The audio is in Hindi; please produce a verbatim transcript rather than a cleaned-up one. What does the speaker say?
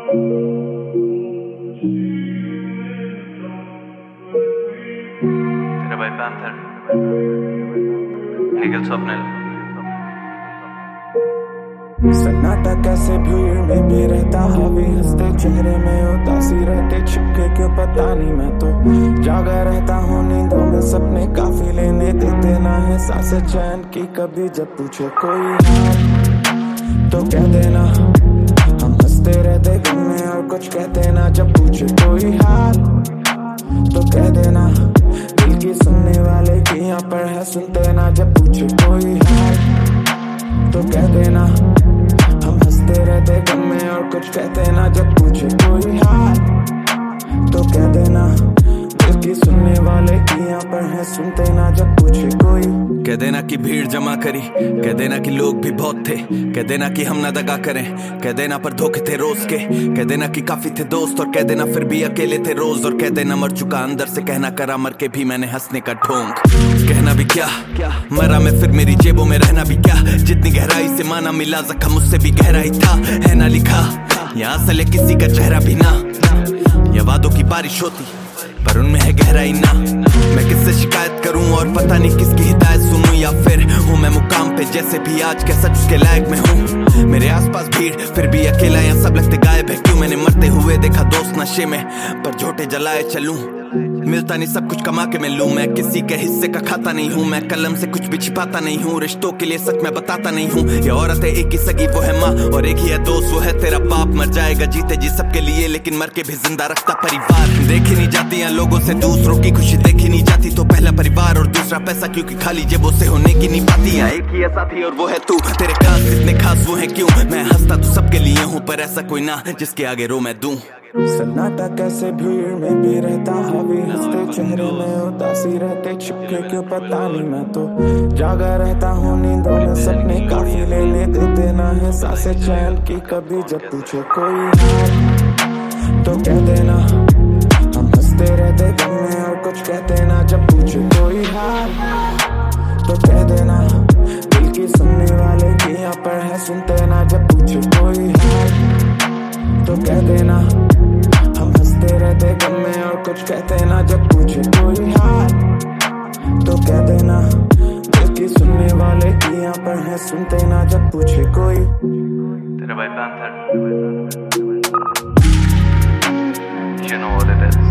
तेरा भाई पैंथर निखिल स्वप्निल। सन्नाटा कैसे भीड़ में भी रहता हावी, हंसते चेहरे में उदासी रहते छिपके क्यों पता नहीं। मैं तो जागा रहता हूँ नींदों में, सपने काफी लेने देते ना है सांसें चैन की। कभी जब पूछे कोई हाल तो कह देना, हम हंसते रहते गम में और कुछ कहते ना। जब पूछे कोई हाल तो कह देना, दिल की सुनने वाले की यहाँ पर है सुनते ना। जब पूछे कोई हाल तो कह देना, हम हंसते रहते गम में और कुछ कहते ना। जब पूछे कोई हाल तो कह देना, दिल की सुनने वाले की यहाँ पर है सुनते ना। जब पूछे कोई, कह देना कि भीड़ जमा करी, कह देना कि लोग भी बहुत थे, कह देना कि हम ना दगा करें, कह देना पर धोखे थे रोज के, कह देना कि काफी थे दोस्त और कह देना फिर भी अकेले थे रोज। और कह देना मर चुका अंदर से, कहना करा मर के भी मैंने हंसने का ढोंग। कहना भी क्या मरा मैं फिर मेरी जेबों में रहना भी क्या, जितनी गहराई से माना मिला जख्म उससे भी गहराई था। है ना लिखा यहाँ से ले किसी का चेहरा भी ना, या वादों की बारिश होती पर उनमें है गहराई ना। मैं किससे शिकायत करूं और पता नहीं किसकी हिदायत सुनूं, या फिर हूं मैं मुकाम पे जैसे भी आज क्या सच उसके लायक में हूं। मेरे आसपास भीड़ फिर भी अकेला, या सब लगते गायब है क्यों। मैंने मरते हुए देखा दोस्त नशे में, पर झोटे जलाए चलूं। मिलता नहीं सब कुछ कमा के मैं लूं, मैं किसी के हिस्से का खाता नहीं हूं। मैं कलम से कुछ भी छिपाता नहीं हूं, रिश्तों के लिए सच मैं बताता नहीं हूं। ये औरत है एक ही सगी वो है माँ, और एक ही है दोस्त वो है तेरा बाप। मर जाएगा जीते जी सबके लिए, लेकिन मर के भी जिंदा रखता परिवार। देखी नहीं जाती है लोगों से दूसरों की खुशी देखी नहीं जाती, तो पहला परिवार और दूसरा पैसा, क्योंकि खाली जेबों से होने की नहीं पाती है। एक ही है साथी और वो है तू, तेरे खास कितने खास वो है क्यों। मैं हंसता तो सबके लिए हूँ, पर ऐसा कोई ना जिसके आगे रो मैं दूं। सन्नाटा कैसे भीड़ में भी रहता हावी, हंसते चेहरे में उदासी रहते छिपके क्यों पता नहीं। मैं तो जागा रहता हूँ नींदों में, सपने काफी लेने देते ना है सांसें चैन की। कभी जब पूछे कोई हाल तो कह देना, हम हंसते रहते गम में और कुछ कहते ना। जब पूछे कोई हाल तो कह देना, दिल की सुनने वाले की यहाँ पर है सुनते ना। जब पूछे कोई हाल तो कह देना, हम हंसते रहते गम में और कुछ कहते ना। जब पूछे कोई हाल तो कह देना, दिल की सुनने वाले की यहाँ पर है सुनते ना। जब पूछे कोई, तेरा भाई panther, you know what it is।